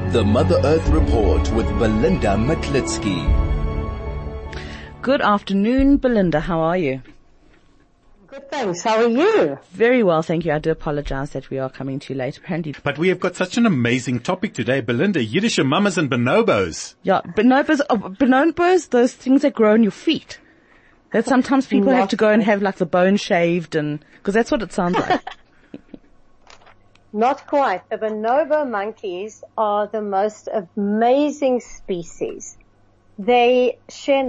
The Mother Earth Report with Belinda Matlitsky. Good afternoon, Belinda. How are you? Good, thanks. How are you? Very well, thank you. I do apologize that we are coming too late, apparently. But we have got such an amazing topic today, Belinda. Yiddish mamas and bonobos. Yeah, bonobos, those things that grow on your feet. That sometimes people have to go and have like the bone shaved because that's what it sounds like. Not quite. The bonobo monkeys are the most amazing species. They share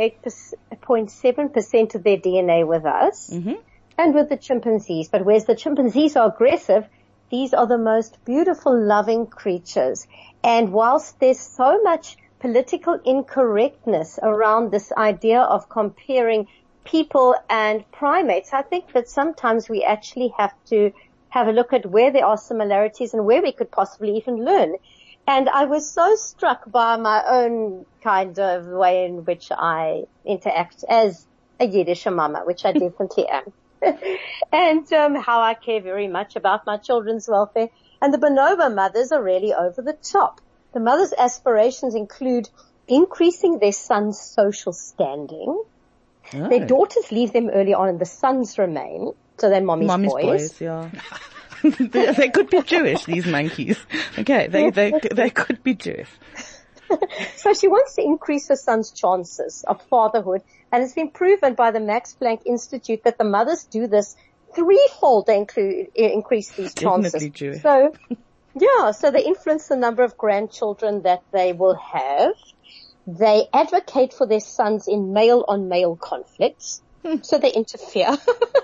98.7% of their DNA with us and with the chimpanzees. But whereas the chimpanzees are aggressive, these are the most beautiful, loving creatures. And whilst there's so much political incorrectness around this idea of comparing people and primates, I think that sometimes we actually have to have a look at where there are similarities and where we could possibly even learn. And I was so struck by my own kind of way in which I interact as a Yiddish mama, which I definitely am, and how I care very much about my children's welfare. And the bonobo mothers are really over the top. The mothers' aspirations include increasing their sons' social standing. Oh. Their daughters leave them early on and the sons remain. So they're mommy's boys. Yeah. They could be Jewish, these monkeys. Okay, they could be Jewish. So she wants to increase her son's chances of fatherhood, and it's been proven by the Max Planck Institute that the mothers do this threefold. They increase these chances. Definitely Jewish. So, yeah, so they influence the number of grandchildren that they will have. They advocate for their sons in male-on-male conflicts, so they interfere.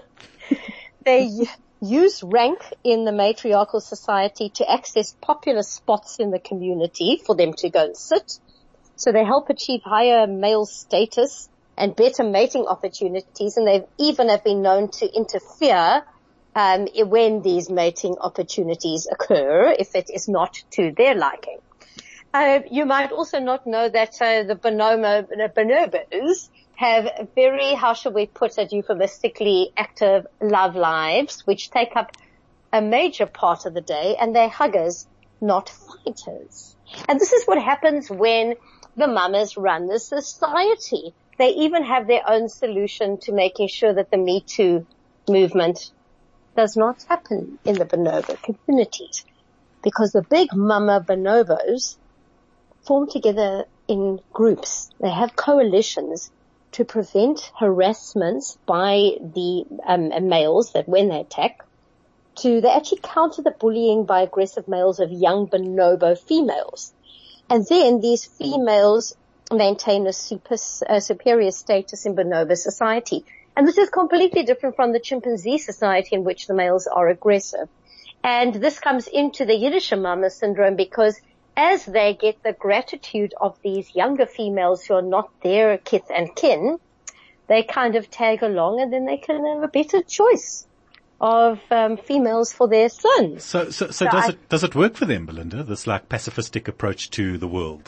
They use rank in the matriarchal society to access popular spots in the community for them to go and sit. So they help achieve higher male status and better mating opportunities, and they even have been known to interfere when these mating opportunities occur, if it is not to their liking. You might also not know that the bonobos have very, how should we put it, euphemistically active love lives, which take up a major part of the day, and they're huggers, not fighters. And this is what happens when the mamas run the society. They even have their own solution to making sure that the Me Too movement does not happen in the bonobo communities, because the big mama bonobos form together in groups. They have coalitions to prevent harassments by the males that when they attack. They actually counter the bullying by aggressive males of young bonobo females. And then these females maintain a superior status in bonobo society. And this is completely different from the chimpanzee society in which the males are aggressive. And this comes into the Yiddish mama syndrome because as they get the gratitude of these younger females who are not their kith and kin, they kind of tag along, and then they can have a better choice of females for their sons. So does it work for them, Belinda, this like pacifistic approach to the world?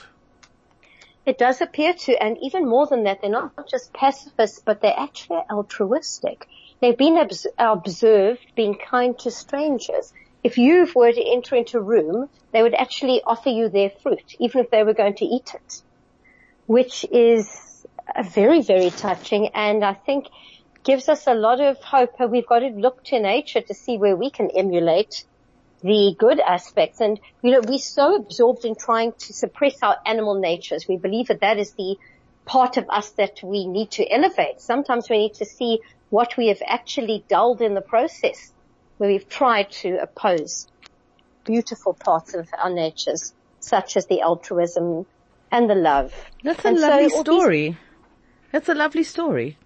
It does appear to, and even more than that, they're not just pacifists, but they're actually altruistic. They've been observed being kind to strangers. If you were to enter into a room, they would actually offer you their fruit, even if they were going to eat it, which is very, very touching, and I think gives us a lot of hope. We've got to look to nature to see where we can emulate the good aspects. And, we're so absorbed in trying to suppress our animal natures. We believe that is the part of us that we need to elevate. Sometimes we need to see what we have actually dulled in the process, where we've tried to oppose beautiful parts of our natures, such as the altruism and the love. That's a lovely story. That's a lovely story.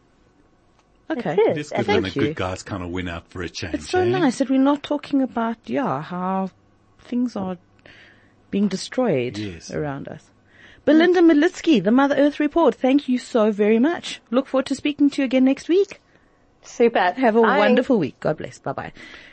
Okay. It is good when the good guys kind of win out for a change. It's so nice that we're not talking about, how things are being destroyed around us. Belinda Matlitsky, the Mother Earth Report, thank you so very much. Look forward to speaking to you again next week. Super. Have a wonderful week. God bless. Bye-bye.